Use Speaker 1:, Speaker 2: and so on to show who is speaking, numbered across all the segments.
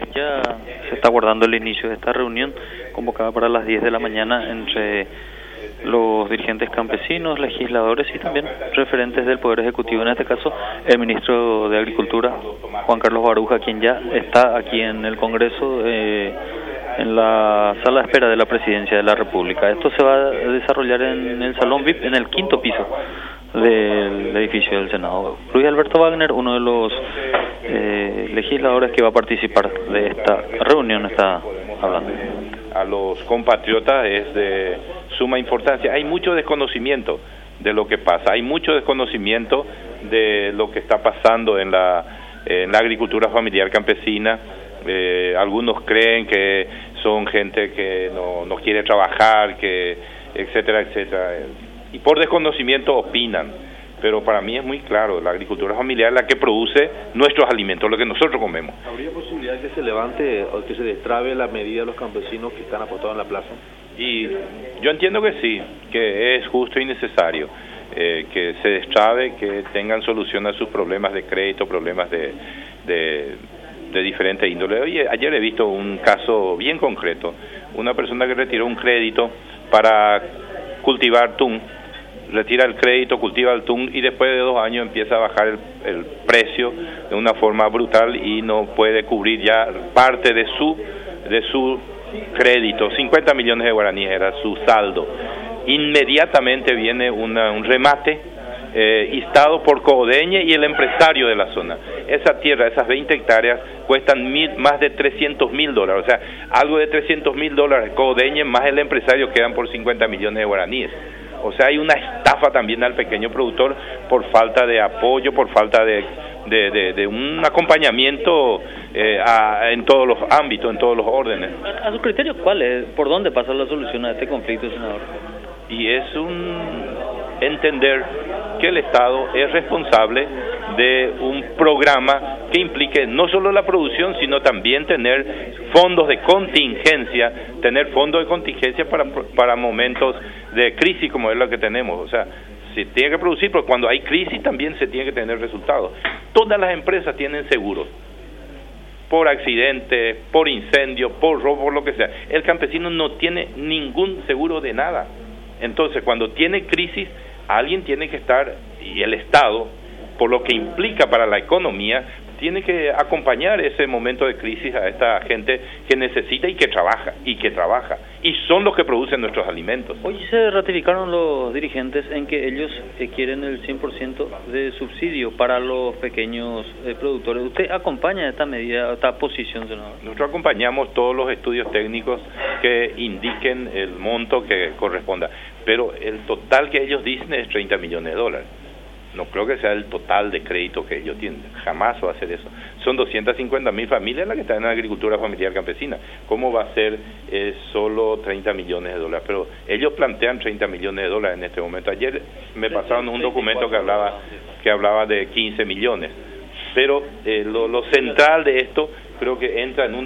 Speaker 1: Ya se está guardando el inicio de esta reunión convocada para las 10 de la mañana entre los dirigentes campesinos, legisladores y también referentes del Poder Ejecutivo, en este caso el ministro de Agricultura, Juan Carlos Baruja, quien ya está aquí en el Congreso, en la sala de espera de la Presidencia de la República. Esto se va a desarrollar en el Salón VIP, en el 5º piso del edificio del Senado. Luis Alberto Wagner, uno de los legisladores que va a participar de esta reunión, está hablando.
Speaker 2: A los compatriotas es de suma importancia. Hay mucho desconocimiento de lo que pasa, hay mucho desconocimiento de lo que está pasando en la agricultura familiar campesina. Algunos creen que son gente que no quiere trabajar, que etcétera, etcétera, y por desconocimiento opinan. Pero para mí es muy claro, la agricultura familiar es la que produce nuestros alimentos, lo que nosotros comemos.
Speaker 3: ¿Habría posibilidad de que se levante o que se destrabe la medida de los campesinos que están apostados en la plaza?
Speaker 2: Y yo entiendo que sí, que es justo y necesario que se destrabe, que tengan solución a sus problemas de crédito, problemas de diferente índole. Oye, ayer he visto un caso bien concreto, una persona que retiró un crédito para cultivar tún, retira el crédito, cultiva el tún y después de 2 años empieza a bajar el precio de una forma brutal y no puede cubrir ya parte de su crédito. 50 millones de guaraníes era su saldo. Inmediatamente viene un remate instado por Codeñe y el empresario de la zona. Esa tierra, esas 20 hectáreas cuestan más de $300,000, o sea, algo de $300,000. Codeñe más el empresario quedan por 50 millones de guaraníes. O sea, hay una estafa también al pequeño productor por falta de apoyo, por falta de un acompañamiento en todos los ámbitos, en todos los órdenes.
Speaker 1: ¿A su criterio cuál es? ¿Por dónde pasa la solución a este conflicto, senador?
Speaker 2: Y es entender que el Estado es responsable de un programa que implique no solo la producción, sino también tener fondos de contingencia, para momentos de crisis como es la que tenemos. O sea, se tiene que producir, pero cuando hay crisis también se tiene que tener resultados. Todas las empresas tienen seguros, por accidente, por incendio, por robo, por lo que sea. El campesino no tiene ningún seguro de nada. Entonces, cuando tiene crisis, alguien tiene que estar, y el Estado, por lo que implica para la economía, tiene que acompañar ese momento de crisis a esta gente que necesita y que trabaja, y son los que producen nuestros alimentos.
Speaker 1: Hoy se ratificaron los dirigentes en que ellos quieren el 100% de subsidio para los pequeños productores. ¿Usted acompaña esta medida, esta posición, senador?
Speaker 2: Nosotros acompañamos todos los estudios técnicos que indiquen el monto que corresponda, pero el total que ellos dicen es $30 millones. No creo que sea el total de crédito que ellos tienen, jamás va a ser eso. Son 250,000 familias las que están en la agricultura familiar campesina. ¿Cómo va a ser solo $30 millones? Pero ellos plantean $30 millones en este momento. Ayer me pasaron un documento que hablaba de 15 millones. Pero lo central de esto creo que entra entramos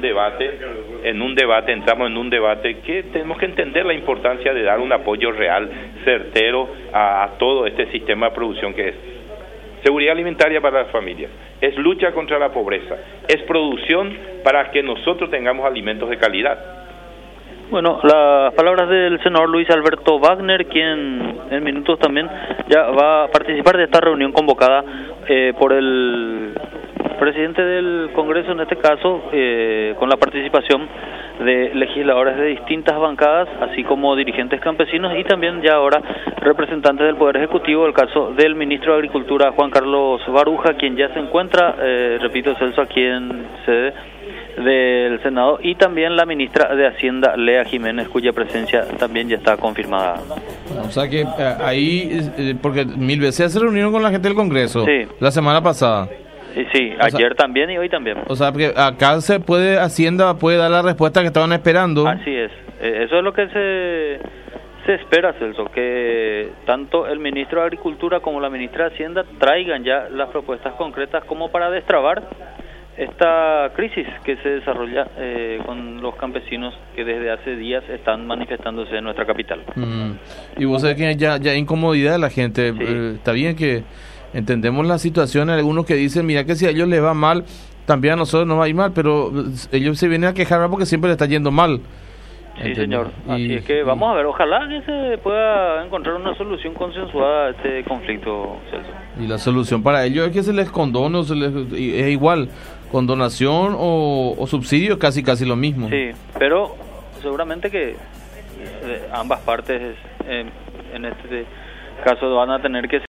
Speaker 2: en un debate que tenemos que entender la importancia de dar un apoyo real, certero a todo este sistema de producción que es seguridad alimentaria para las familias, es lucha contra la pobreza, es producción para que nosotros tengamos alimentos de calidad.
Speaker 1: Bueno, las palabras del senador Luis Alberto Wagner, quien en minutos también ya va a participar de esta reunión convocada por el presidente del Congreso, en este caso, con la participación de legisladores de distintas bancadas, así como dirigentes campesinos y también ya ahora representantes del Poder Ejecutivo, el caso del ministro de Agricultura, Juan Carlos Baruja, quien ya se encuentra, repito, Celso, aquí en sede del Senado, y también la ministra de Hacienda, Lea Jiménez, cuya presencia también ya está confirmada.
Speaker 4: O sea que ahí, porque 1000 veces se reunieron con la gente del Congreso, sí, la semana pasada.
Speaker 1: Sí, ayer también y hoy también.
Speaker 4: O sea, porque acá Hacienda puede dar la respuesta que estaban esperando.
Speaker 1: Así es, eso es lo que se espera, Celso, que tanto el ministro de Agricultura como la ministra de Hacienda traigan ya las propuestas concretas como para destrabar esta crisis que se desarrolla con los campesinos que desde hace días están manifestándose en nuestra capital.
Speaker 4: Y vos sabés que ya hay incomodidad de la gente. Sí. Está bien que entendemos la situación, algunos que dicen, mira que si a ellos les va mal, también a nosotros nos va a ir mal, pero ellos se vienen a quejar porque siempre le está yendo mal.
Speaker 1: Sí, señor. Así es que vamos a ver, ojalá que se pueda encontrar una solución consensuada a este conflicto, Celso.
Speaker 4: Y la solución para ellos es que se les condone, es igual, condonación o subsidio, casi lo mismo.
Speaker 1: Sí, pero seguramente que ambas partes en este caso van a tener que